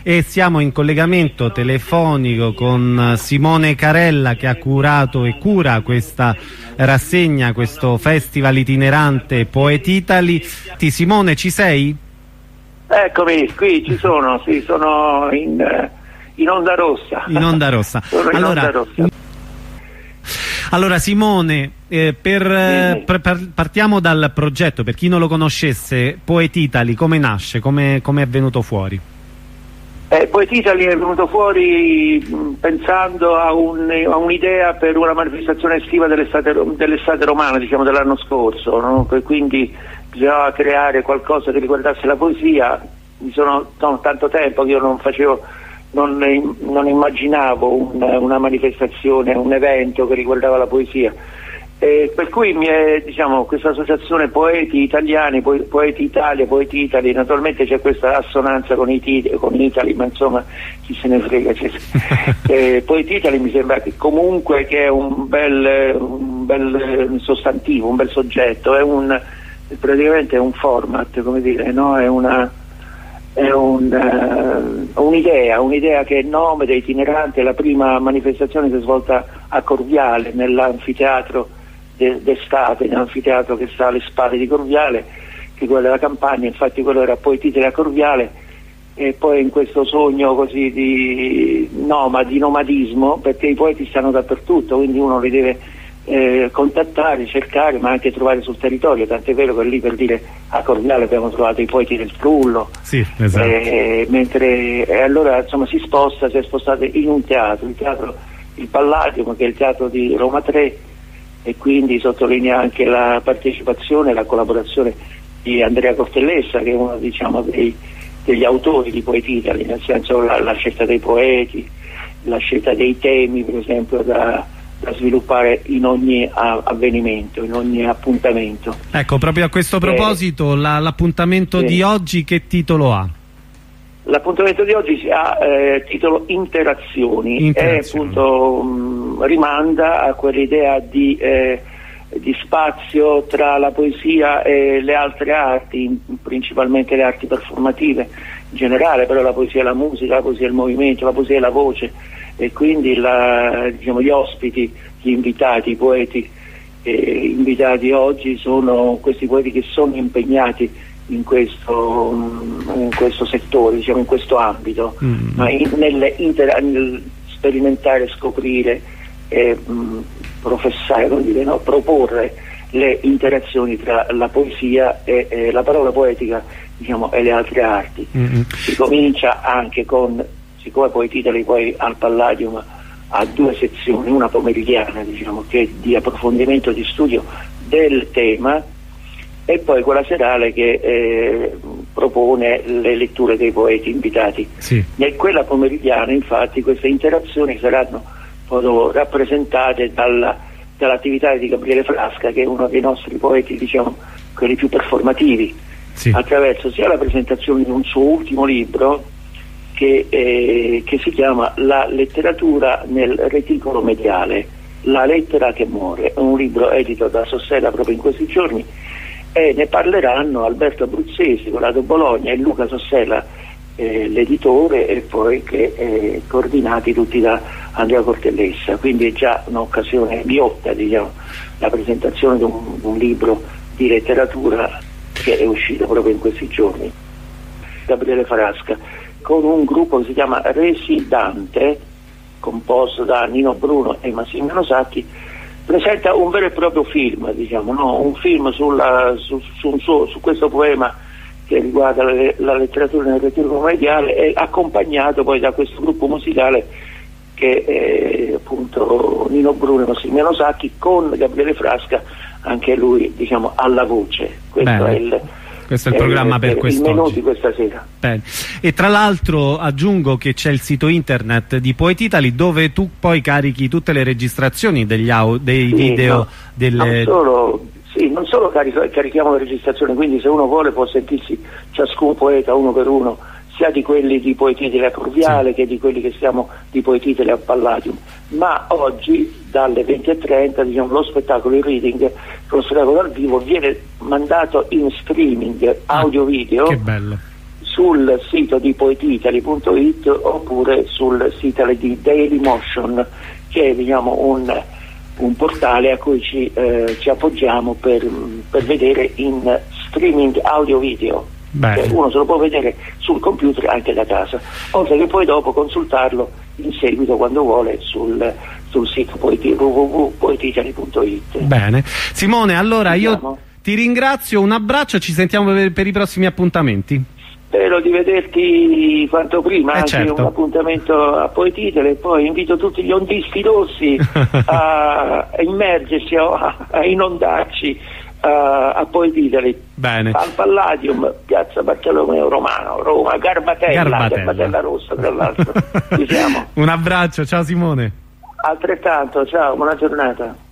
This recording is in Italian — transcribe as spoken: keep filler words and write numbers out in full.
e siamo in collegamento telefonico con Simone Carella, che ha curato e cura questa rassegna, questo festival itinerante Poetitali. Ti, Simone, ci sei? Eccomi, qui ci sono, sì, sono in, in onda rossa. In onda rossa. Sono in allora, onda rossa. Allora Simone, eh, per, eh, per, per, partiamo dal progetto, per chi non lo conoscesse. Poetitali come nasce, come com è venuto fuori? Eh, Poetitali è venuto fuori mh, pensando a un'idea un per una manifestazione estiva dell'estate dell'estate romana, diciamo dell'anno scorso, no? Quindi bisognava creare qualcosa che riguardasse la poesia. Mi sono no, tanto tempo che io non facevo Non, non immaginavo un, una manifestazione, un evento che riguardava la poesia, e per cui mi è, diciamo, questa associazione Poeti Italiani, po Poeti Italia, Poeti Itali, naturalmente c'è questa assonanza con i con Italy, ma insomma chi se ne frega. eh, Poeti Itali mi sembra che comunque che è un bel, un bel sostantivo, un bel soggetto, è un, praticamente è un format, come dire, no? È una È un'idea, uh, un'idea un che è il nome da itinerante. La prima manifestazione si è svolta a Corviale, nell'anfiteatro d'estate, nell'anfiteatro che sta alle spalle di Corviale, che è quello della campagna. Infatti quello era Poetitali a Corviale, e poi in questo sogno così di nomadi, di nomadismo, perché i poeti stanno dappertutto, quindi uno li deve Eh, contattare, cercare, ma anche trovare sul territorio. Tant'è vero che lì, per dire, a Corviale abbiamo trovato i poeti del Trullo. Sì, esatto. eh, mentre e allora insomma si sposta, si è spostato in un teatro, il teatro il Palladium, che è il teatro di Roma tre, e quindi sottolinea anche la partecipazione e la collaborazione di Andrea Cortellessa, che è uno, diciamo, dei, degli autori di Poetitali, nel senso la, la scelta dei poeti, la scelta dei temi, per esempio, da da sviluppare in ogni avvenimento, in ogni appuntamento. Ecco, proprio a questo proposito, eh, l'appuntamento la, di oggi che titolo ha? L'appuntamento di oggi ha eh, titolo Interazioni, Interazioni. E appunto mh, rimanda a quell'idea di, eh, di spazio tra la poesia e le altre arti, principalmente le arti performative in generale, però la poesia e la musica, la poesia e il movimento, la poesia e la voce. E quindi la, diciamo, gli ospiti, gli invitati, i poeti eh, invitati oggi sono questi poeti che sono impegnati in questo, in questo settore, diciamo, in questo ambito, mm. ma in, nel, nel sperimentare, scoprire e mh, professare, come dire, no? proporre le interazioni tra la poesia e, e la parola poetica, diciamo, e le altre arti. Mm. Si comincia anche con, siccome Poetitali poi al Palladium ha due sezioni, una pomeridiana, diciamo, che è di approfondimento, di studio del tema, e poi quella serale che eh, propone le letture dei poeti invitati. Sì. In quella pomeridiana, infatti, queste interazioni saranno poi rappresentate dalla, dall'attività di Gabriele Frasca, che è uno dei nostri poeti, diciamo, quelli più performativi, sì. attraverso sia la presentazione di un suo ultimo libro, Che, eh, che si chiama La letteratura nel reticolo mediale, la lettera che muore. È un libro edito da Sossella proprio in questi giorni, e ne parleranno Alberto Abruzzesi, Corrado Bologna, e Luca Sossella, eh, l'editore, e poi che eh, coordinati tutti da Andrea Cortellessa. Quindi è già un'occasione ghiotta, diciamo, la presentazione di un, un libro di letteratura che è uscito proprio in questi giorni. Gabriele Frasca, con un gruppo che si chiama Residante, composto da Nino Bruno e Massimiliano Sacchi, presenta un vero e proprio film, diciamo, no? un film sulla, su, su, un suo, su questo poema che riguarda la, la letteratura nel reticolo mediale, e accompagnato poi da questo gruppo musicale che è appunto Nino Bruno e Massimiliano Sacchi, con Gabriele Frasca, anche lui, diciamo, alla voce. Questo Bene. è il Questo è il programma per quest'oggi. Il menù di questa sera. Bene. E tra l'altro aggiungo che c'è il sito internet di Poetitali, dove tu poi carichi tutte le registrazioni degli dei sì, video. No, delle... non solo, sì, non solo carico, carichiamo le registrazioni, quindi se uno vuole può sentirsi ciascun poeta uno per uno, sia di quelli di Poetitali a Corviale, sì. che di quelli che siamo di Poetitali a Palladium. Ma oggi dalle venti e trenta, diciamo, lo spettacolo, il reading, lo spettacolo dal vivo viene mandato in streaming audio-video ah, che bello. sul sito di poetitaly punto it oppure sul sito di Dailymotion, che è, diciamo, un, un portale a cui ci, eh, ci appoggiamo per, per vedere in streaming audio video. Cioè, uno se lo può vedere sul computer anche da casa, oltre che poi dopo consultarlo in seguito quando vuole sul, sul sito w w w punto poetitaly punto it. Bene, Simone, allora io ti ringrazio, un abbraccio, ci sentiamo per, per i prossimi appuntamenti. Spero di vederti quanto prima, eh anche certo. un appuntamento a Poetitaly, e poi invito tutti gli ondisti rossi a, a immergersi, a, a inondarci a, a Poetitaly. Bene. Al Palladium, piazza Bartolomeo Romano, Roma, Garbatella, Garbatella, Garbatella Rossa, tra l'altro. Ci siamo. Un abbraccio, ciao Simone. Altrettanto, ciao, buona giornata.